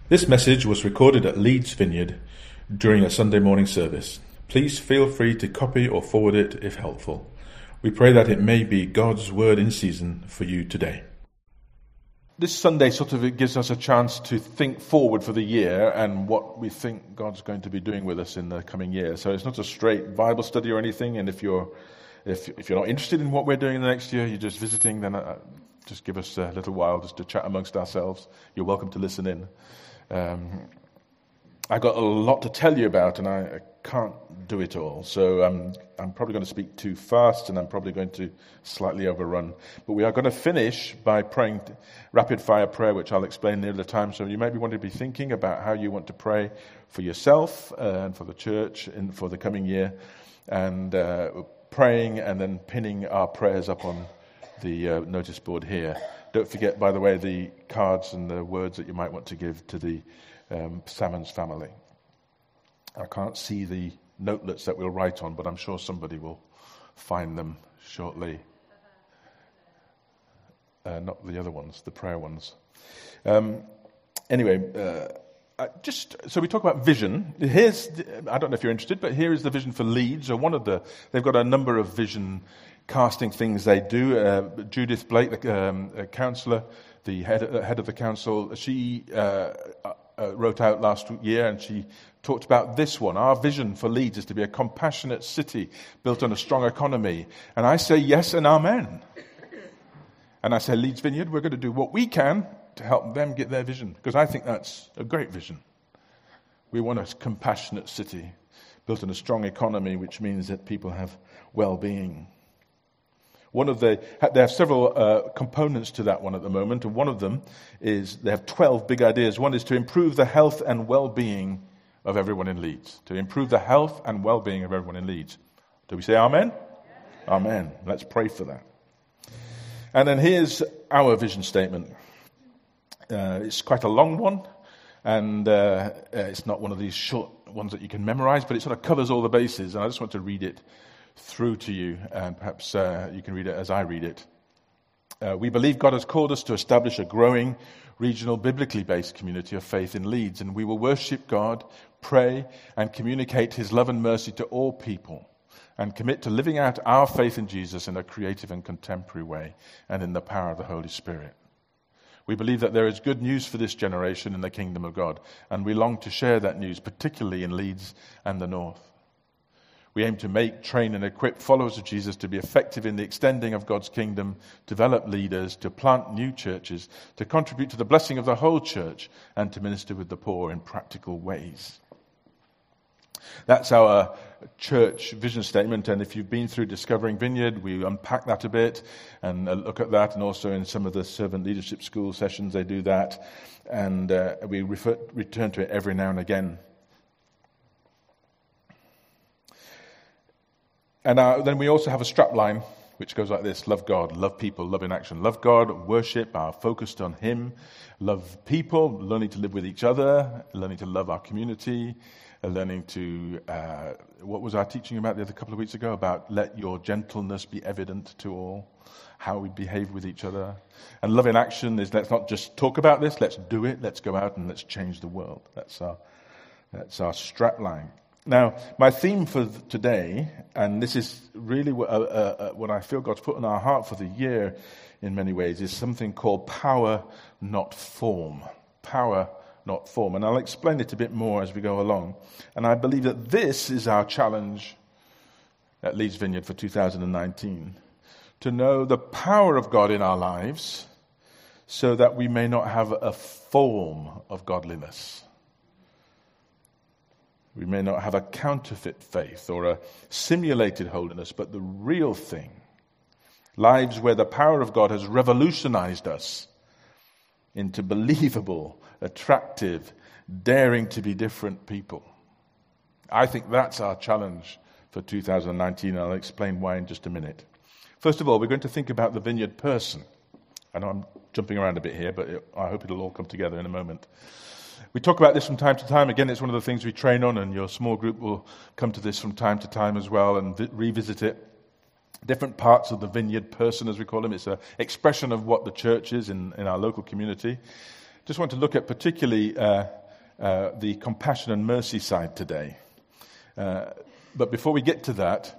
This message was recorded at Leeds Vineyard during a Sunday morning service. Please feel free to copy or forward it if helpful. We pray that it may be God's word in season for you today. This Sunday it gives us a chance to think forward for the year and what we think God's going to be doing with us in the coming year. So it's not a straight Bible study or anything, and if you're not interested in what we're doing in the next year, you're just visiting, then just give us a little while just to chat amongst ourselves. You're welcome to listen in. I got a lot to tell you about, and I can't do it all. So I'm probably going to speak too fast, and I'm probably going to slightly overrun. But we are going to finish by praying rapid fire prayer, which I'll explain near the time. So you maybe want to be thinking about how you want to pray for yourself and for the church and for the coming year, and praying and then pinning our prayers up on the notice board here. Don't forget, by the way, the cards and the words that you might want to give to the Salmons family. I can't see the notelets that we'll write on, but I'm sure somebody will find them shortly. Not the other ones, the prayer ones. Anyway, so we talk about vision. I don't know if you're interested, but here is the vision for Leeds, or they've got a number of vision casting things they do. Judith Blake, the counsellor, the head of the council, she wrote out last year, and she talked about this one. Our vision for Leeds is to be a compassionate city built on a strong economy. And I say yes and amen. And I say, Leeds Vineyard, we're going to do what we can to help them get their vision, because I think that's a great vision. We want a compassionate city built on a strong economy, which means that people have well-being. They have several components to that one at the moment, and one of them is they have 12 big ideas. One is to improve the health and well-being of everyone in Leeds. To improve the health and well-being of everyone in Leeds. Do we say amen? Yes. Amen. Let's pray for that. And then here's our vision statement. It's quite a long one, and it's not one of these short ones that you can memorize, but it sort of covers all the bases, and I just want to read it through to you, and perhaps you can read it as I read it. We believe God has called us to establish a growing, regional, biblically based community of faith in Leeds, and we will worship God, pray, and communicate His love and mercy to all people, and commit to living out our faith in Jesus in a creative and contemporary way, and in the power of the Holy Spirit. We believe that there is good news for this generation in the kingdom of God, and we long to share that news, particularly in Leeds and the North. We aim to make, train, and equip followers of Jesus to be effective in the extending of God's kingdom, develop leaders, to plant new churches, to contribute to the blessing of the whole church, and to minister with the poor in practical ways. That's our church vision statement, and if you've been through Discovering Vineyard, we unpack that a bit and look at that, and also in some of the servant leadership school sessions they do that, and we return to it every now and again. And then we also have a strap line which goes like this: love God, love people, love in action. Love God, worship, are focused on Him. Love people, learning to live with each other, learning to love our community, learning to, what was our teaching about the other couple of weeks ago? About let your gentleness be evident to all, how we behave with each other. And love in action is, let's not just talk about this, let's do it, let's go out and let's change the world. That's our strap line. Now, my theme for today, and this is really what I feel God's put in our heart for the year in many ways, is something called power, not form. Power, not form. And I'll explain it a bit more as we go along. And I believe that this is our challenge at Leeds Vineyard for 2019, to know the power of God in our lives so that we may not have a form of godliness. We may not have a counterfeit faith or a simulated holiness, but the real thing. Lives where the power of God has revolutionized us into believable, attractive, daring to be different people. I think that's our challenge for 2019, and I'll explain why in just a minute. First of all, we're going to think about the vineyard person. I know I'm jumping around a bit here, but I hope it'll all come together in a moment. We talk about this from time to time. Again, it's one of the things we train on, and your small group will come to this from time to time as well and revisit it. Different parts of the vineyard person, as we call him. It's an expression of what the church is in our local community. Just want to look at particularly the compassion and mercy side today. But before we get to that,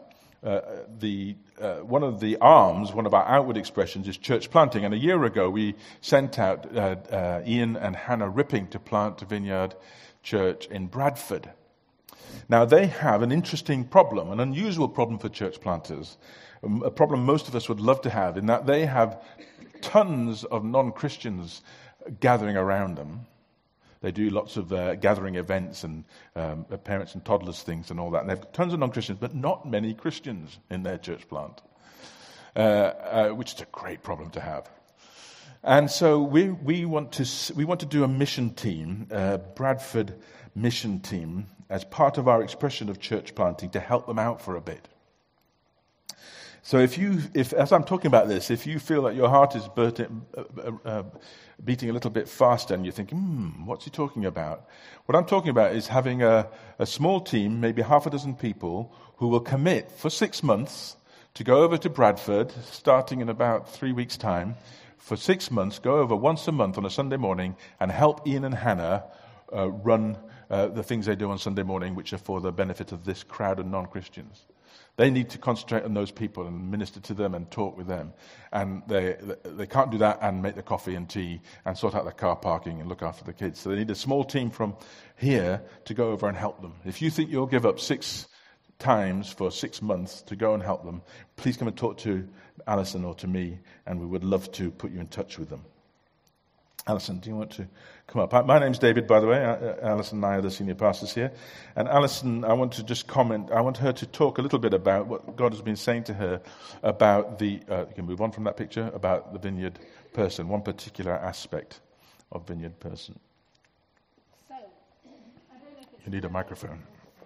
one of our outward expressions is church planting. And a year ago, we sent out Ian and Hannah Ripping to plant Vineyard Church in Bradford. Now, they have an interesting problem, an unusual problem for church planters, a problem most of us would love to have, in that they have tons of non-Christians gathering around them. They do lots of gathering events and parents and toddlers things and all that. And they have tons of non-Christians, but not many Christians in their church plant, which is a great problem to have. And so we want to do a mission team, Bradford mission team, as part of our expression of church planting to help them out for a bit. So if as I'm talking about this, if you feel that your heart is beating a little bit faster and you're thinking, what's he talking about? What I'm talking about is having a small team, maybe half a dozen people, who will commit for 6 months to go over to Bradford, starting in about 3 weeks' time. For 6 months, go over once a month on a Sunday morning and help Ian and Hannah run the things they do on Sunday morning, which are for the benefit of this crowd of non-Christians. They need to concentrate on those people and minister to them and talk with them. And they can't do that and make the coffee and tea and sort out the car parking and look after the kids. So they need a small team from here to go over and help them. If you think you'll give up 6 times for 6 months to go and help them, please come and talk to Alison or to me, and we would love to put you in touch with them. Alison, do you want to come up? My name's David, by the way. Alison and I are the senior pastors here. And Alison, I want to just comment. I want her to talk a little bit about what God has been saying to her about you can move on from that picture, about the Vineyard person, one particular aspect of Vineyard person. So, I don't know if you need a microphone.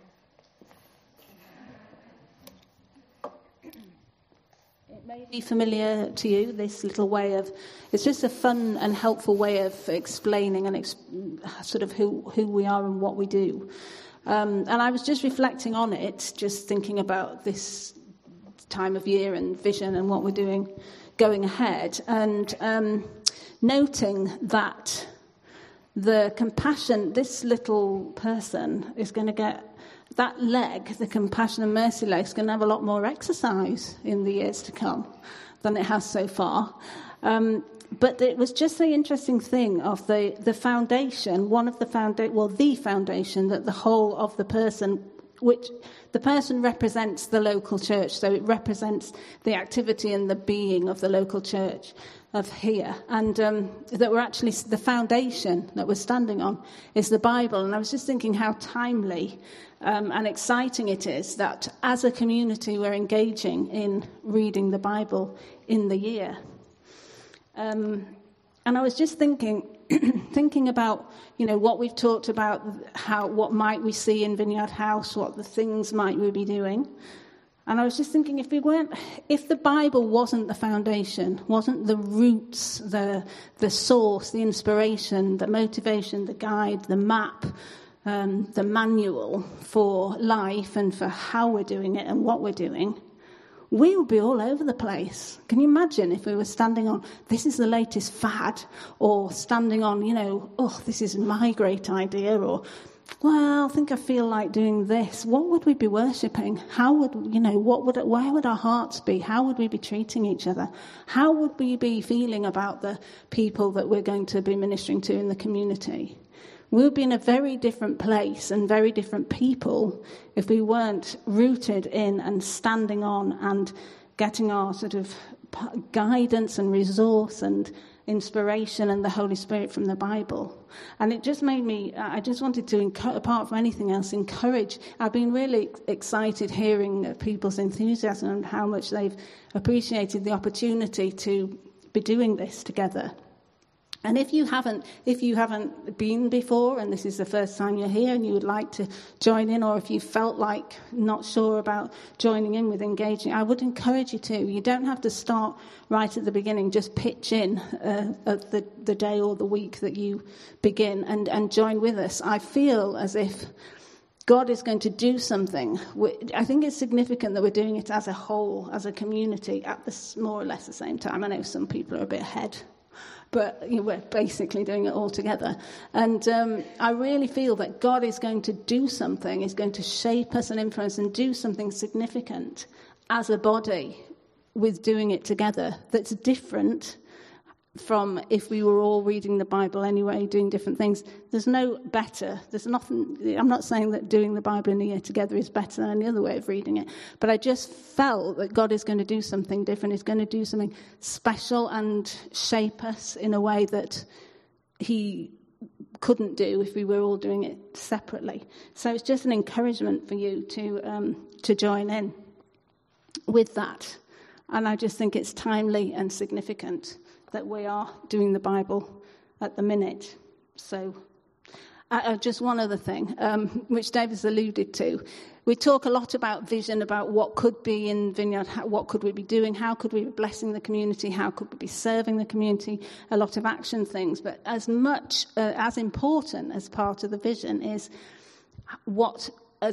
It may be familiar to you, this little way of, it's just a fun and helpful way of explaining and sort of who we are and what we do. And I was just reflecting on it, just thinking about this time of year and vision and what we're doing going ahead, and noting that the compassion, this little person is going to get, that leg, the compassion and mercy leg, is going to have a lot more exercise in the years to come than it has so far. But it was just the interesting thing of the foundation, the foundation that the whole of the person, which the person represents the local church, so it represents the activity and the being of the local church of here, and that we're actually, the foundation that we're standing on is the Bible. And I was just thinking how timely and exciting it is that as a community we're engaging in reading the Bible in the year. And I was just thinking about, what we've talked about, what might we see in Vineyard House, what the things might we be doing. And I was just thinking, if the Bible wasn't the foundation, wasn't the roots, the source, the inspiration, the motivation, the guide, the map, the manual for life and for how we're doing it and what we're doing, we would be all over the place. Can you imagine if we were standing on, this is the latest fad, or standing on, this is my great idea, or, well, I feel like doing this. What would we be worshipping? How would, where would our hearts be? How would we be treating each other? How would we be feeling about the people that we're going to be ministering to in the community? We would be in a very different place and very different people if we weren't rooted in and standing on and getting our sort of guidance and resource and inspiration and the Holy Spirit from the Bible. And it just made me, I just wanted to, apart from anything else, encourage. I've been really excited hearing people's enthusiasm and how much they've appreciated the opportunity to be doing this together. And if you haven't been before and this is the first time you're here and you would like to join in, or if you felt like not sure about joining in with engaging, I would encourage you to. You don't have to start right at the beginning. Just pitch in at the day or the week that you begin and join with us. I feel as if God is going to do something. I think it's significant that we're doing it as a whole, as a community, at more or less the same time. I know some people are a bit ahead. but we're basically doing it all together. And I really feel that God is going to do something, is going to shape us and influence and do something significant as a body with doing it together that's different from if we were all reading the Bible anyway, doing different things. There's no better. There's nothing. I'm not saying that doing the Bible in a year together is better than any other way of reading it, but I just felt that God is going to do something different. He's going to do something special and shape us in a way that he couldn't do if we were all doing it separately. So it's just an encouragement for you to join in with that. And I just think it's timely and significant that we are doing the Bible at the minute. So just one other thing, which David's alluded to. We talk a lot about vision, about what could be in Vineyard, what could we be doing, how could we be blessing the community, how could we be serving the community, a lot of action things. But as much, as important as part of the vision is what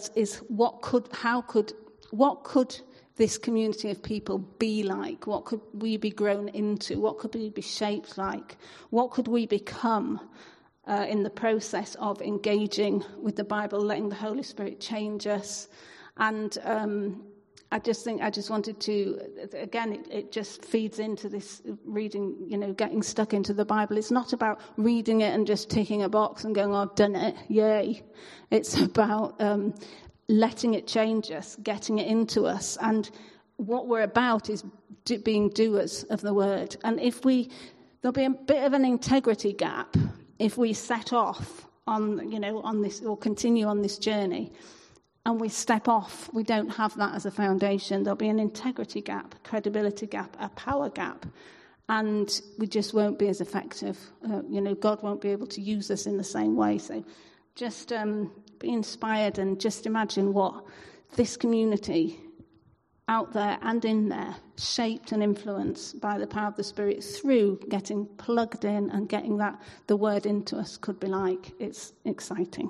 could this community of people be like? What could we be grown into? What could we be shaped like? What could we become in the process of engaging with the Bible, letting the Holy Spirit change us? And I just wanted to, again, it just feeds into this reading, getting stuck into the Bible. It's not about reading it and just ticking a box and going, oh, I've done it, yay. It's about letting it change us, getting it into us. And what we're about is being doers of the word. And there'll be a bit of an integrity gap if we set off on this, or continue on this journey, and we step off. We don't have that as a foundation. There'll be an integrity gap, credibility gap, a power gap, and we just won't be as effective. God won't be able to use us in the same way. So just be inspired and just imagine what this community out there and in there, shaped and influenced by the power of the Spirit through getting plugged in and getting the word into us could be like. It's exciting.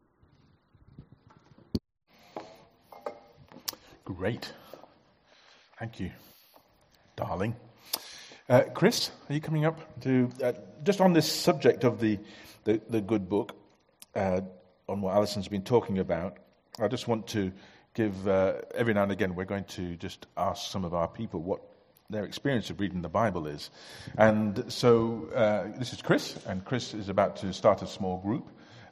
Great. Thank you, darling. Chris, are you coming up to just on this subject of the good book, on what Alison's been talking about? I just want to give, every now and again, we're going to just ask some of our people what their experience of reading the Bible is. And so this is Chris, and Chris is about to start a small group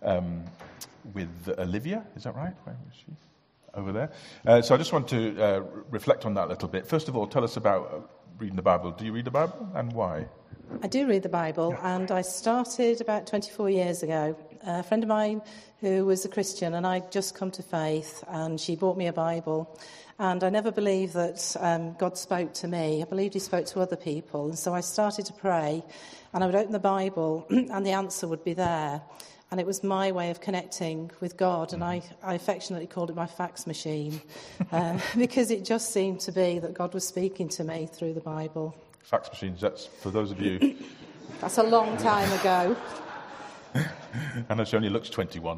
with Olivia. Is that right? Where is she? Over there. So I just want to reflect on that a little bit. First of all, tell us about reading the Bible. Do you read the Bible, and why? I do read the Bible, and I started about 24 years ago. A friend of mine who was a Christian, and I'd just come to faith, and she bought me a Bible. And I never believed that God spoke to me. I believed he spoke to other people. And so I started to pray, and I would open the Bible, and the answer would be there. And it was my way of connecting with God, and I affectionately called it my fax machine, because it just seemed to be that God was speaking to me through the Bible. Fax machines, that's for those of you... That's a long time ago. And she only looks 21.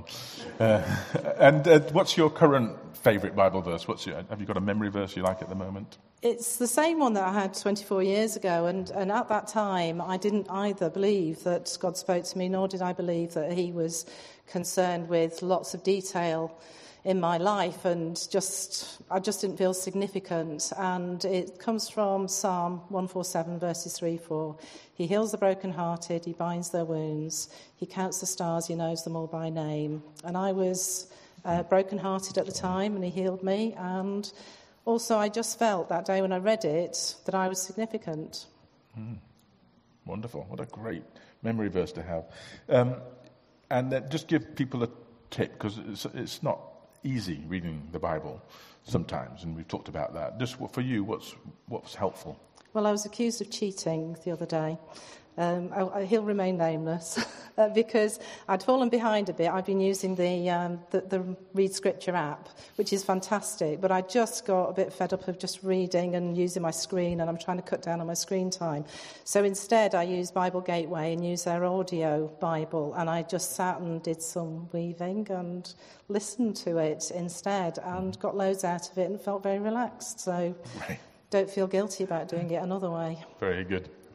And what's your current favourite Bible verse? Have you got a memory verse you like at the moment? It's the same one that I had 24 years ago, and at that time I didn't either believe that God spoke to me, nor did I believe that he was concerned with lots of detail in my life, and I just didn't feel significant. And it comes from Psalm 147, verses 3-4. He heals the brokenhearted, he binds their wounds, he counts the stars, he knows them all by name. And I was brokenhearted at the time, and he healed me. And also I just felt that day when I read it that I was significant. Wonderful. What a great memory verse to have. And just give people a tip, because it's not easy reading the Bible sometimes, and we've talked about that. Just for you, what's helpful? Well, I was accused of cheating the other day. He'll remain nameless because I'd fallen behind a bit. I've been using the Read Scripture app, which is fantastic, but I just got a bit fed up of just reading and using my screen, and I'm trying to cut down on my screen time. So instead, I used Bible Gateway and used their audio Bible, and I just sat and did some weaving and listened to it instead, and got loads out of it and felt very relaxed. So. Right. Don't feel guilty about doing it another way. Very good.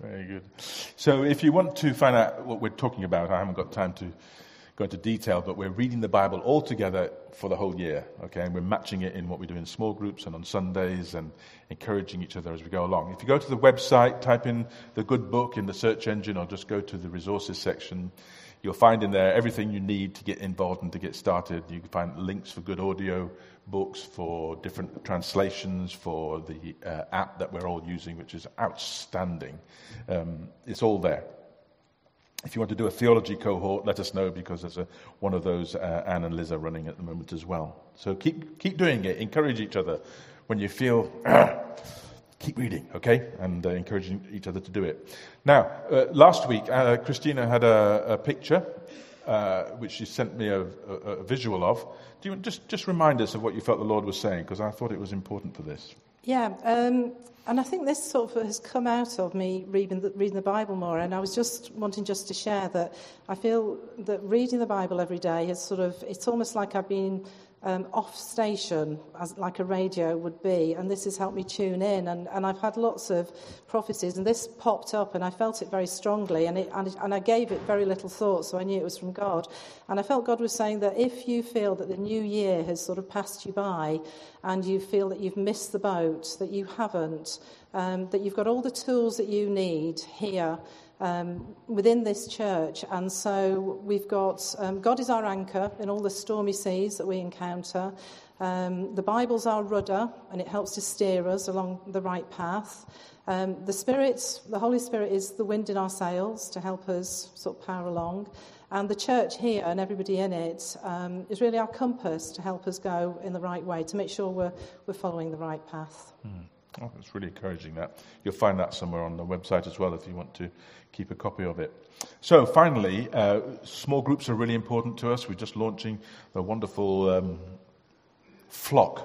Very good. So if you want to find out what we're talking about, I haven't got time to go into detail, but we're reading the Bible all together for the whole year, okay? And we're matching it in what we do in small groups and on Sundays and encouraging each other as we go along. If you go to the website, type in the Good Book in the search engine or just go to the resources section, you'll find in there everything you need to get involved and to get started. You can find links for good audio books, for different translations, for the app that we're all using, which is outstanding. It's all there. If you want to do a theology cohort, let us know, because there's one of those Anne and Liz are running at the moment as well. So keep doing it. Encourage each other when you feel. Keep reading, okay, and encouraging each other to do it. Now, last week, Christina had a picture which she sent me a visual of. Do you just remind us of what you felt the Lord was saying? Because I thought it was important for this. Yeah, and I think this sort of has come out of me reading the Bible more, and I was just wanting to share that I feel that reading the Bible every day is it's almost like I've been off station, as like a radio would be, and this has helped me tune in, and I've had lots of prophecies, and this popped up, and I felt it very strongly, and I gave it very little thought, so I knew it was from God, and I felt God was saying that if you feel that the new year has sort of passed you by, and you feel that you've missed the boat, that you haven't, that you've got all the tools that you need here, within this church, and so we've got God is our anchor in all the stormy seas that we encounter. The Bible's our rudder, and it helps to steer us along the right path. The Holy Spirit is the wind in our sails to help us sort of power along, and the church here and everybody in it is really our compass to help us go in the right way, to make sure we're following the right path. Oh, it's really encouraging that. You'll find that somewhere on the website as well if you want to keep a copy of it. So finally, small groups are really important to us. We're just launching the wonderful flock.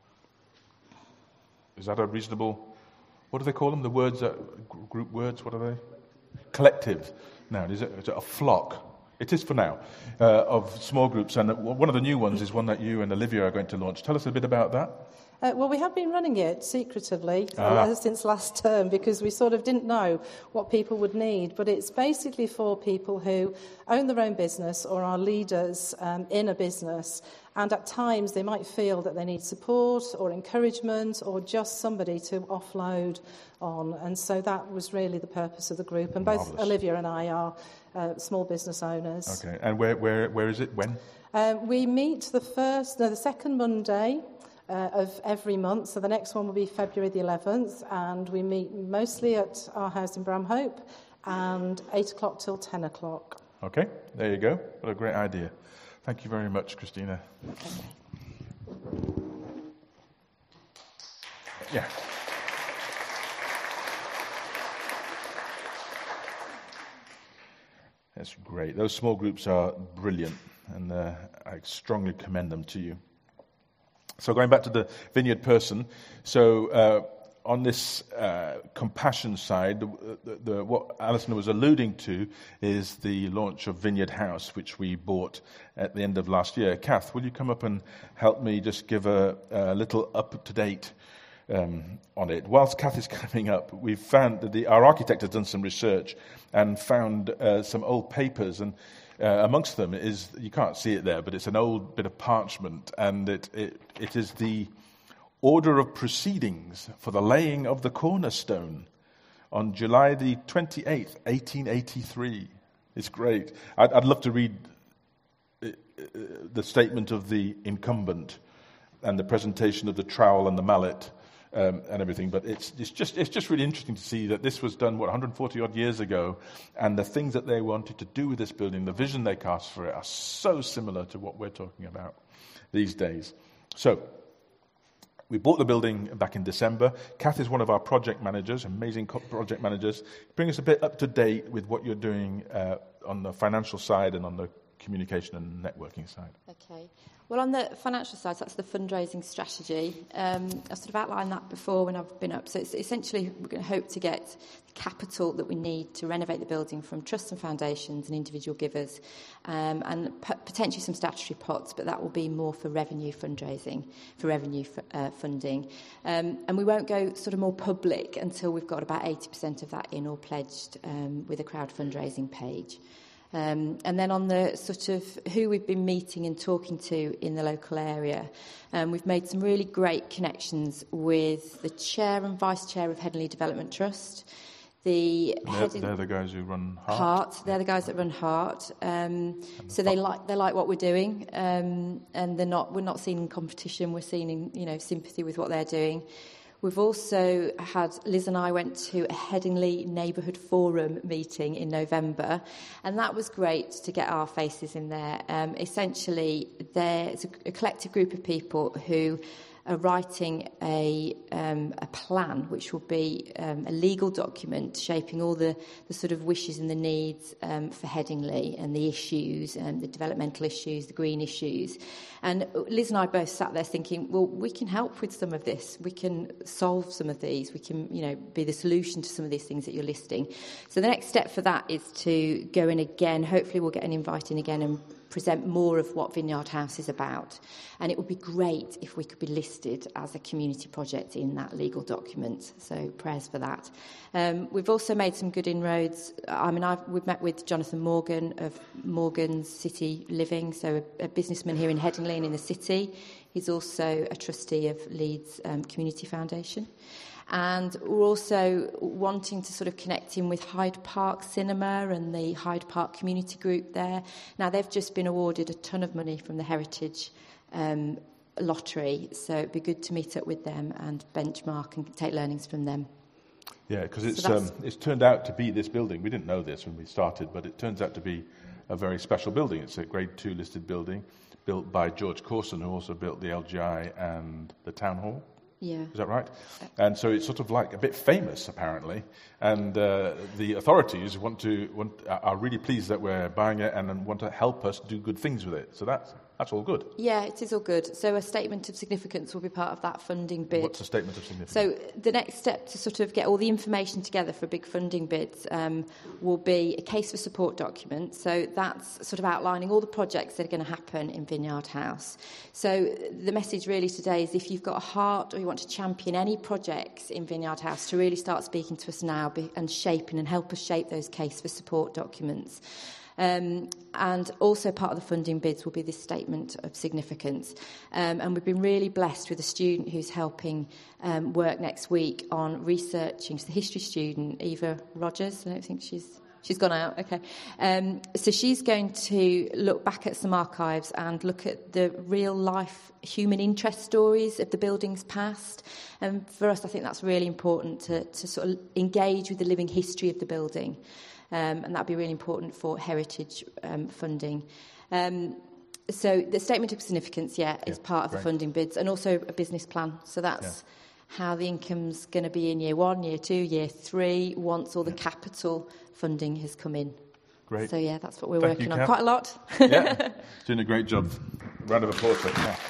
Is that a reasonable, what do they call them? The words, group words, what are they? Collective. Now, is it a flock? It is for now, of small groups. And one of the new ones is one that you and Olivia are going to launch. Tell us a bit about that. Well, we have been running it secretively since last term, because we sort of didn't know what people would need. But it's basically for people who own their own business or are leaders in a business. And at times they might feel that they need support or encouragement or just somebody to offload on. And so that was really the purpose of the group. And both Marvelous. Olivia and I are small business owners. Okay. And where is it? When? We meet the second Monday of every month. So the next one will be February the 11th, and we meet mostly at our house in Bramhope, and 8 o'clock till 10 o'clock. Okay, there you go. What a great idea. Thank you very much, Christina. Yeah. That's great. Those small groups are brilliant, and I strongly commend them to you. So going back to the Vineyard person, so on this compassion side, what Alison was alluding to is the launch of Vineyard House, which we bought at the end of last year. Kath, will you come up and help me just give a little up-to-date on it? Whilst Kath is coming up, we've found that our architect has done some research and found some old papers, and amongst them is, you can't see it there, but it's an old bit of parchment, and it is the order of proceedings for the laying of the cornerstone on July the 28th, 1883. It's great. I'd love to read the statement of the incumbent and the presentation of the trowel and the mallet and everything, but it's just really interesting to see that this was done 140 odd years ago, and the things that they wanted to do with this building, the vision they cast for it, are so similar to what we're talking about these days. So we bought the building back in December. Kath is one of our project managers, amazing project managers. Bring us a bit up to date with what you're doing on the financial side and on the communication and networking side. Okay. Well, on the financial side, so that's the fundraising strategy. I sort of outlined that before when I've been up. So it's essentially we're going to hope to get the capital that we need to renovate the building from trusts and foundations and individual givers, and potentially some statutory pots, but that will be more for revenue fundraising, for revenue funding. And we won't go sort of more public until we've got about 80% of that in or pledged with a crowd fundraising page. And then on the sort of who we've been meeting and talking to in the local area, we've made some really great connections with the chair and vice chair of Headingley Development Trust. They're the guys who run Heart. They're the guys that run Heart. So they like what we're doing, and we're not seen in competition. We're seen in sympathy with what they're doing. We've also had, Liz and I went to a Headingley Neighbourhood Forum meeting in November, and that was great to get our faces in there. Essentially, there's a collective group of people who are writing a plan, which will be a legal document shaping all the sort of wishes and the needs for Headingley and the issues, the developmental issues, the green issues. And Liz and I both sat there thinking, well, we can help with some of this. We can solve some of these. We can, be the solution to some of these things that you're listing. So the next step for that is to go in again. Hopefully we'll get an invite in again and present more of what Vineyard House is about. And it would be great if we could be listed as a community project in that legal document. So prayers for that. We've also made some good inroads. We've met with Jonathan Morgan of Morgan's City Living, so a businessman here in Headingley and in the city. He's also a trustee of Leeds Community Foundation. And we're also wanting to sort of connect in with Hyde Park Cinema and the Hyde Park Community Group there. Now, they've just been awarded a ton of money from the Heritage Lottery, so it'd be good to meet up with them and benchmark and take learnings from them. Yeah, because it's turned out to be this building. We didn't know this when we started, but it turns out to be a very special building. It's a Grade 2 listed building built by George Corson, who also built the LGI and the Town Hall. Yeah. Is that right? And so it's sort of like a bit famous, apparently. And the authorities are really pleased that we're buying it and want to help us do good things with it. So that's all good. Yeah, it is all good. So a statement of significance will be part of that funding bid. What's a statement of significance? So the next step to sort of get all the information together for a big funding bid will be a case for support document. So that's sort of outlining all the projects that are going to happen in Vineyard House. So the message really today is if you've got a heart or you want to champion any projects in Vineyard House, to really start speaking to us now and shaping and help us shape those case for support documents. And also part of the funding bids will be this statement of significance. And we've been really blessed with a student who's helping work next week on researching. She's a history student, Eva Rogers. I don't think she's gone out. Okay. So she's going to look back at some archives and look at the real life human interest stories of the building's past. And for us, I think that's really important to sort of engage with the living history of the building. And that'd be really important for heritage funding. So the statement of significance, is part of the funding bids, and also a business plan. So that's how the income's going to be in year 1, year 2, year 3, once all the capital funding has come in. Great. So that's what we're working on. Kat. Quite a lot. Yeah, doing a great job. Round of applause for Kat.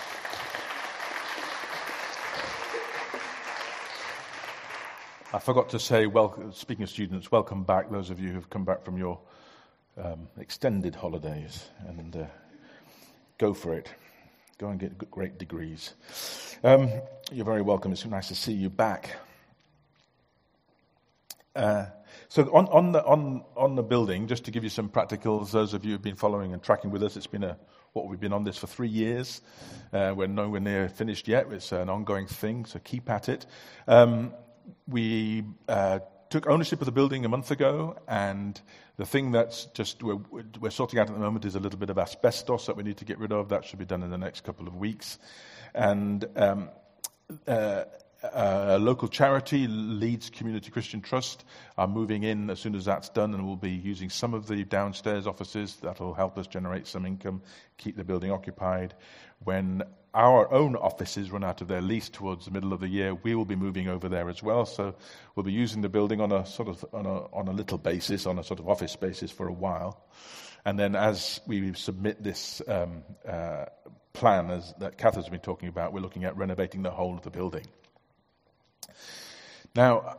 I forgot to say, speaking of students, welcome back, those of you who've come back from your extended holidays, and go for it. Go and get great degrees. You're very welcome. It's nice to see you back. So on the building, just to give you some practicals, those of you who've been following and tracking with us, it's been we've been on this for 3 years. We're nowhere near finished yet. It's an ongoing thing, so keep at it. We took ownership of the building a month ago, and the thing that's just we're sorting out at the moment is a little bit of asbestos that we need to get rid of. That should be done in the next couple of weeks. And a local charity, Leeds Community Christian Trust, are moving in as soon as that's done, and we'll be using some of the downstairs offices. That'll help us generate some income, keep the building occupied. When our own offices run out of their lease towards the middle of the year, we will be moving over there as well. So we'll be using the building on a little basis, on a sort of office basis for a while. And then as we submit this plan that Kath has been talking about, we're looking at renovating the whole of the building. Now,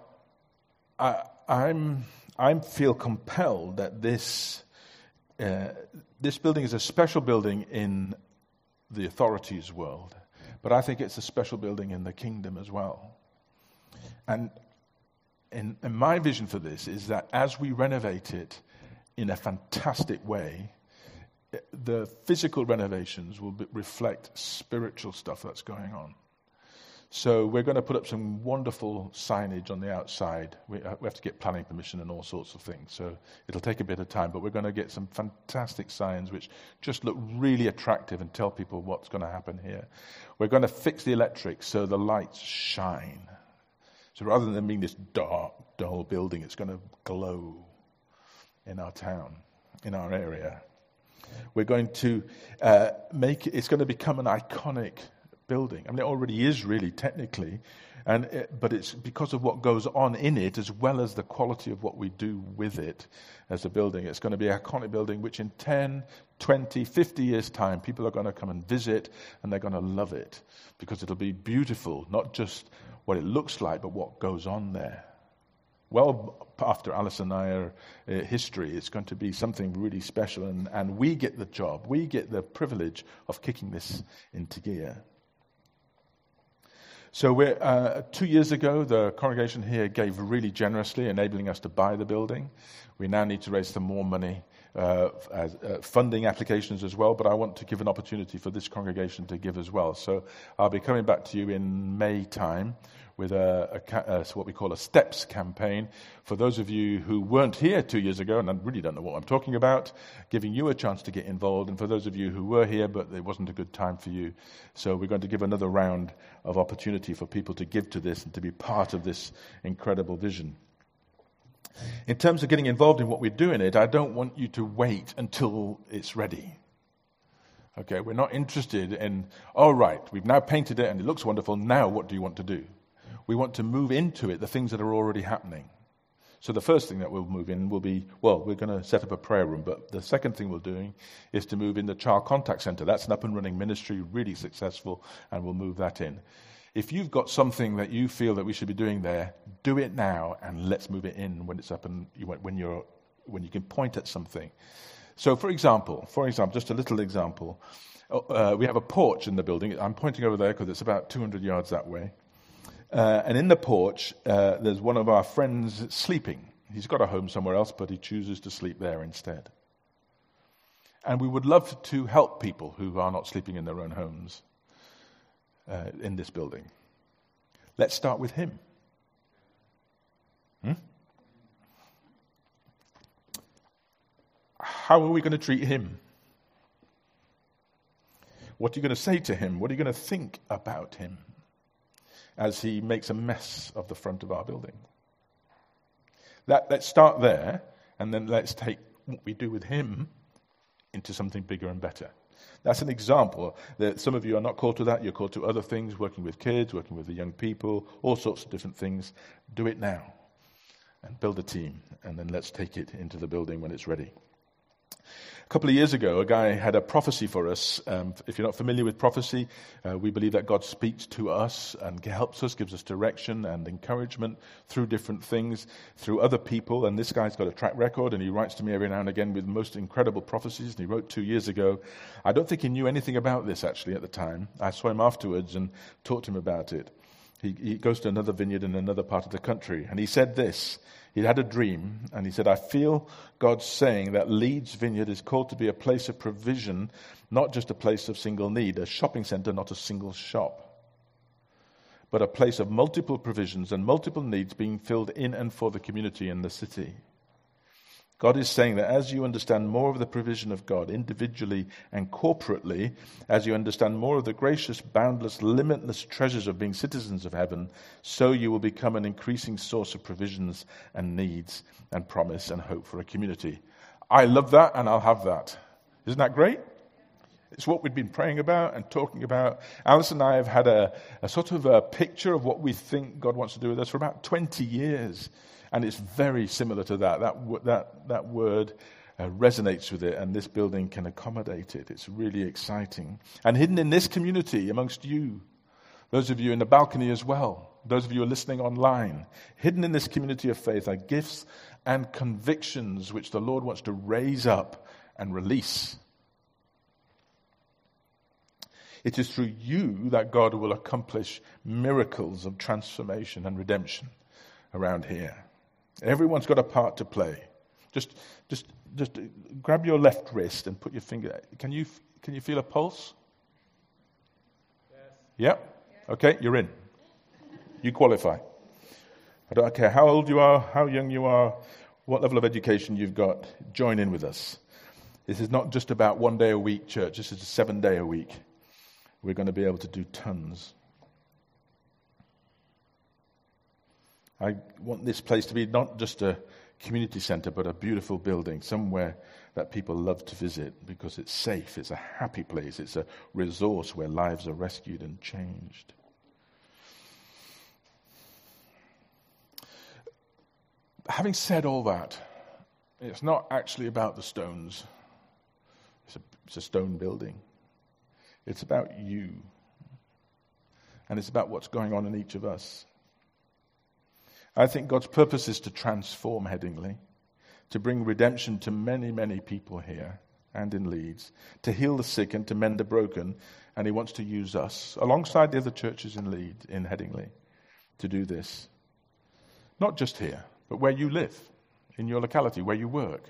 I feel compelled that this building is a special building in the authorities world, but I think it's a special building in the kingdom as well. And my vision for this is that as we renovate it in a fantastic way, the physical renovations will reflect spiritual stuff that's going on. So we're going to put up some wonderful signage on the outside. We have to get planning permission and all sorts of things. So it'll take a bit of time, but we're going to get some fantastic signs which just look really attractive and tell people what's going to happen here. We're going to fix the electrics so the lights shine. So rather than being this dark, dull building, it's going to glow in our town, in our area. We're going to it's going to become an iconic building. I mean, it already is really technically, but it's because of what goes on in it as well as the quality of what we do with it as a building. It's going to be an iconic building which in 10, 20, 50 years' time, people are going to come and visit and they're going to love it because it'll be beautiful, not just what it looks like, but what goes on there. Well, after Alice and I are history, it's going to be something really special, and we get the job, we get the privilege of kicking this into gear. So 2 years ago, the congregation here gave really generously, enabling us to buy the building. We now need to raise some more money, as funding applications as well, but I want to give an opportunity for this congregation to give as well. So I'll be coming back to you in May time with what we call a STEPS campaign. For those of you who weren't here 2 years ago, and I really don't know what I'm talking about, giving you a chance to get involved, and for those of you who were here but it wasn't a good time for you. So we're going to give another round of opportunity for people to give to this and to be part of this incredible vision. In terms of getting involved in what we do in it, I don't want you to wait until it's ready. Okay, we're not interested in, all right, we've now painted it and it looks wonderful, now what do you want to do? We want to move into it the things that are already happening. So the first thing that we'll move in will be, well, we're going to set up a prayer room, but the second thing we're doing is to move in the Child Contact Center. That's an up-and-running ministry, really successful, and we'll move that in. If you've got something that you feel that we should be doing there, do it now, and let's move it in when it's up and when you can point at something. So, for example, just a little example, we have a porch in the building. I'm pointing over there because it's about 200 yards that way. And in the porch, there's one of our friends sleeping. He's got a home somewhere else, but he chooses to sleep there instead. And we would love to help people who are not sleeping in their own homes in this building. Let's start with him. How are we going to treat him? What are you going to say to him? What are you going to think about him as he makes a mess of the front of our building? Let's start there, and then let's take what we do with him into something bigger and better. That's an example. That some of you are not called to that. You're called to other things, working with kids, working with the young people, all sorts of different things. Do it now and build a team, and then let's take it into the building when it's ready. A couple of years ago, a guy had a prophecy for us. If you're not familiar with prophecy, we believe that God speaks to us and helps us, gives us direction and encouragement through different things, through other people. And this guy's got a track record, and he writes to me every now and again with most incredible prophecies. And he wrote 2 years ago. I don't think he knew anything about this, actually, at the time. I saw him afterwards and talked to him about it. He goes to another vineyard in another part of the country, and he said this. He had a dream, and he said, I feel God saying that Leeds Vineyard is called to be a place of provision, not just a place of single need, a shopping center, not a single shop, but a place of multiple provisions and multiple needs being filled in and for the community and the city. God is saying that as you understand more of the provision of God individually and corporately, as you understand more of the gracious, boundless, limitless treasures of being citizens of heaven, so you will become an increasing source of provisions and needs and promise and hope for a community. I love that, and I'll have that. Isn't that great? It's what we've been praying about and talking about. Alice and I have had a sort of a picture of what we think God wants to do with us for about 20 years. And it's very similar to that. That word resonates with it, and this building can accommodate it. It's really exciting. And hidden in this community amongst you, those of you in the balcony as well, those of you who are listening online, hidden in this community of faith are gifts and convictions which the Lord wants to raise up and release. It is through you that God will accomplish miracles of transformation and redemption around here. Everyone's got a part to play. Just grab your left wrist and put your finger. Can you feel a pulse? Yes. Yep. Okay, you're in. You qualify. I don't care how old you are, how young you are, what level of education you've got. Join in with us. This is not just about 1 day a week, church. This is a 7 day a week. We're going to be able to do tons. I want this place to be not just a community center, but a beautiful building, somewhere that people love to visit because it's safe, it's a happy place, it's a resource where lives are rescued and changed. Having said all that, it's not actually about the stones. It's a stone building. It's about you. And it's about what's going on in each of us. I think God's purpose is to transform Headingley, to bring redemption to many, many people here and in Leeds, to heal the sick and to mend the broken. And he wants to use us, alongside the other churches in Leeds, in Headingley, to do this. Not just here, but where you live, in your locality, where you work.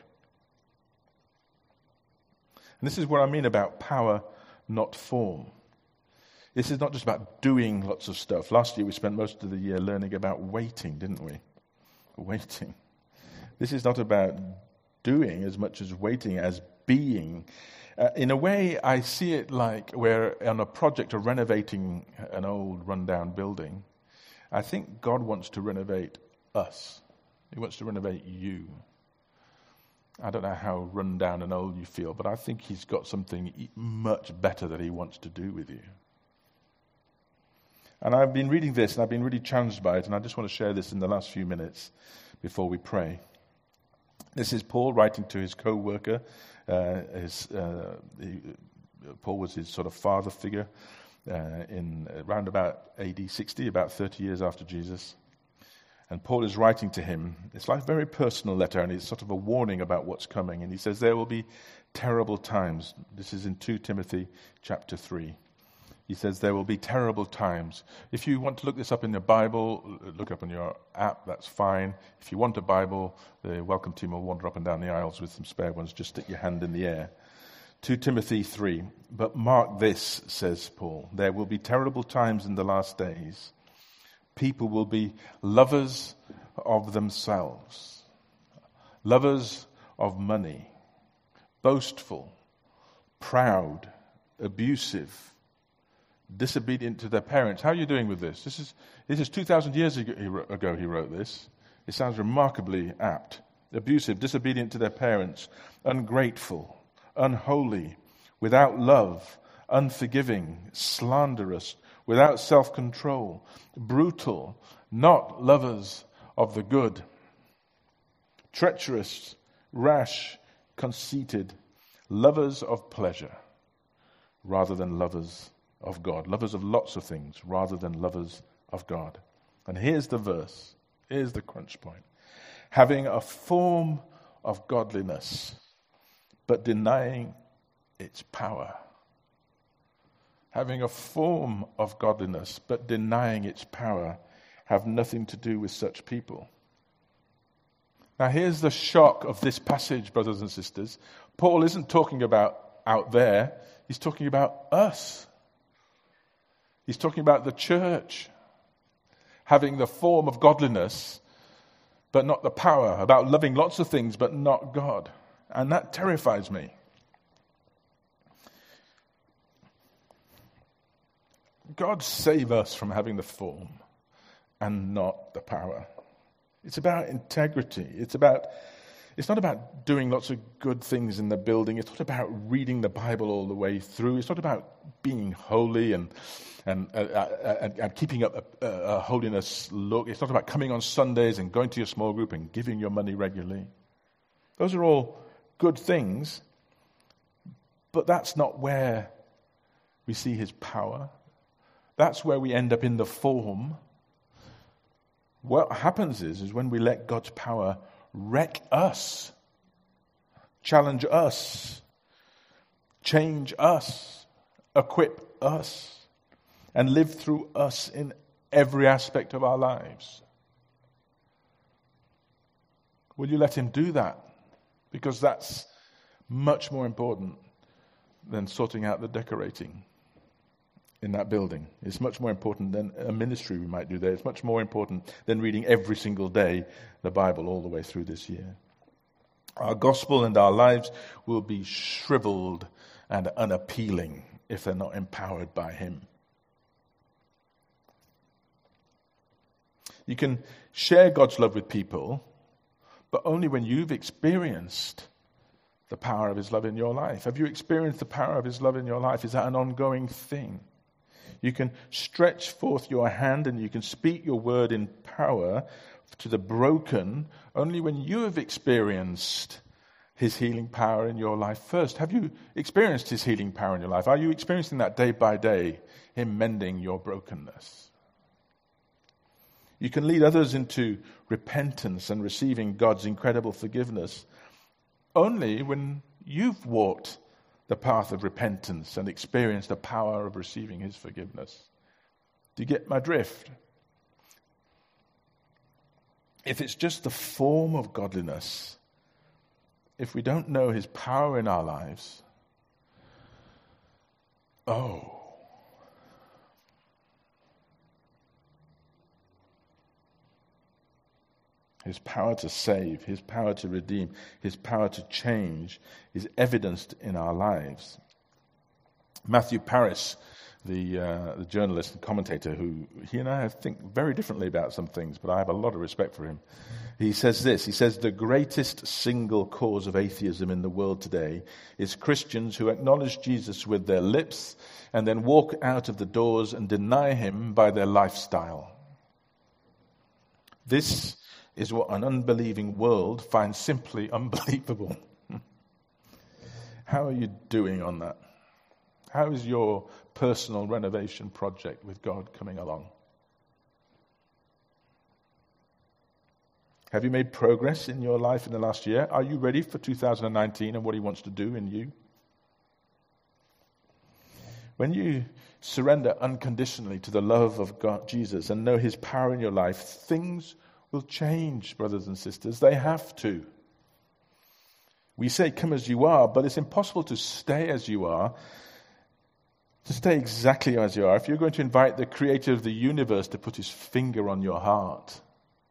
And this is what I mean about power, not form. This is not just about doing lots of stuff. Last year we spent most of the year learning about waiting, didn't we? Waiting. This is not about doing as much as waiting, as being. In a way, I see it like we're on a project of renovating an old rundown building. I think God wants to renovate us. He wants to renovate you. I don't know how run down and old you feel, but I think he's got something much better that he wants to do with you. And I've been reading this, and I've been really challenged by it, and I just want to share this in the last few minutes before we pray. This is Paul writing to his co-worker. Paul was his sort of father figure in around about AD 60, about 30 years after Jesus. And Paul is writing to him. It's like a very personal letter, and it's sort of a warning about what's coming. And he says, there will be terrible times. This is in 2 Timothy chapter 3. He says, there will be terrible times. If you want to look this up in the Bible, look up on your app, that's fine. If you want a Bible, the welcome team will wander up and down the aisles with some spare ones. Just stick your hand in the air. 2 Timothy 3. But mark this, says Paul, there will be terrible times in the last days. People will be lovers of themselves, lovers of money, boastful, proud, abusive, disobedient to their parents. How are you doing with this? This is 2,000 years ago he wrote this. It sounds remarkably apt. Abusive, disobedient to their parents, ungrateful, unholy, without love, unforgiving, slanderous, without self-control, brutal, not lovers of the good, treacherous, rash, conceited, lovers of pleasure rather than lovers of God, lovers of lots of things rather than lovers of God. And here's the verse, here's the crunch point. Having a form of godliness, but denying its power. Having a form of godliness, but denying its power, have nothing to do with such people. Now here's the shock of this passage, brothers and sisters. Paul isn't talking about out there, he's talking about us. He's talking about the church having the form of godliness, but not the power, about loving lots of things, but not God. And that terrifies me. God save us from having the form and not the power. It's about integrity. It's not about doing lots of good things in the building. It's not about reading the Bible all the way through. It's not about being holy and keeping up a holiness look. It's not about coming on Sundays and going to your small group and giving your money regularly. Those are all good things, but that's not where we see his power. That's where we end up in the form. What happens is when we let God's power wreck us, challenge us, change us, equip us, and live through us in every aspect of our lives. Will you let him do that? Because that's much more important than sorting out the decorating in that building. It's much more important than a ministry we might do there. It's much more important than reading every single day the Bible all the way through this year. Our gospel and our lives will be shriveled and unappealing if they're not empowered by him. You can share God's love with people, but only when you've experienced the power of his love in your life. Have you experienced the power of his love in your life? Is that an ongoing thing? You can stretch forth your hand and you can speak your word in power to the broken only when you have experienced his healing power in your life first. Have you experienced his healing power in your life? Are you experiencing that day by day, him mending your brokenness? You can lead others into repentance and receiving God's incredible forgiveness only when you've walked the path of repentance and experienced the power of receiving his forgiveness. Do you get my drift? If it's just the form of godliness, if we don't know his power in our lives, his power to save, his power to redeem, his power to change is evidenced in our lives. Matthew Paris, the journalist and commentator, who he and I think very differently about some things, but I have a lot of respect for him. He says this, he says, the greatest single cause of atheism in the world today is Christians who acknowledge Jesus with their lips and then walk out of the doors and deny him by their lifestyle. This is what an unbelieving world finds simply unbelievable. How are you doing on that? How is your personal renovation project with God coming along? Have you made progress in your life in the last year? Are you ready for 2019 and what he wants to do in you? When you surrender unconditionally to the love of God, Jesus, and know his power in your life, things will change, brothers and sisters. They have to. We say, come as you are, but it's impossible to stay as you are, to stay exactly as you are, if you're going to invite the creator of the universe to put his finger on your heart.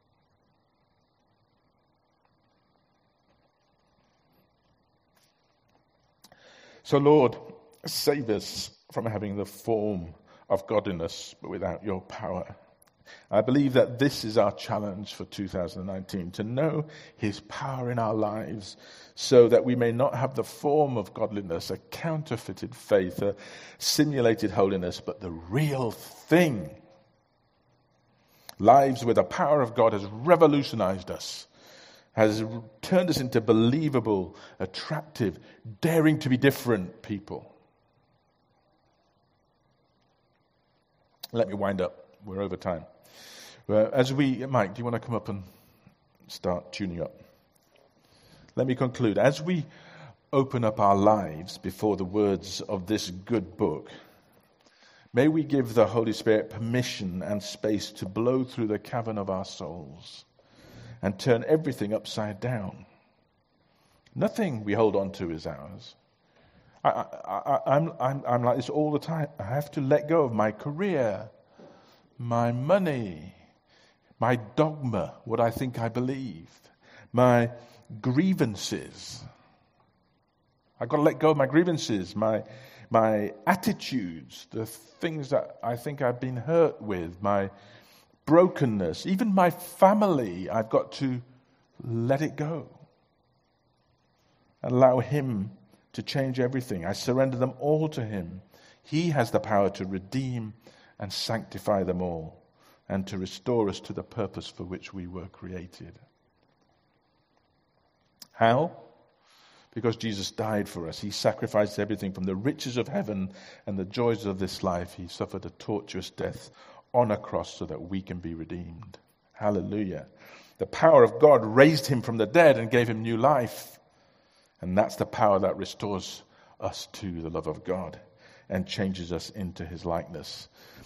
So, Lord, save us from having the form of godliness, but without your power. I believe that this is our challenge for 2019, to know his power in our lives so that we may not have the form of godliness, a counterfeited faith, a simulated holiness, but the real thing. Lives where the power of God has revolutionized us, has turned us into believable, attractive, daring to be different people. Let me wind up. We're over time. Mike, do you want to come up and start tuning up? Let me conclude. As we open up our lives before the words of this good book, may we give the Holy Spirit permission and space to blow through the cavern of our souls and turn everything upside down. Nothing we hold on to is ours. I'm like this all the time. I have to let go of my career, my money, my dogma, what I think I believe, my grievances. I've got to let go of my grievances, my attitudes, the things that I think I've been hurt with, my brokenness, even my family. I've got to let it go and allow him to change everything. I surrender them all to him. He has the power to redeem and sanctify them all, and to restore us to the purpose for which we were created. How? because Jesus died for us. He sacrificed everything from the riches of heaven and the joys of this life. He suffered a torturous death on a cross so that we can be redeemed. Hallelujah. The power of God raised him from the dead and gave him new life. And that's the power that restores us to the love of God and changes us into his likeness.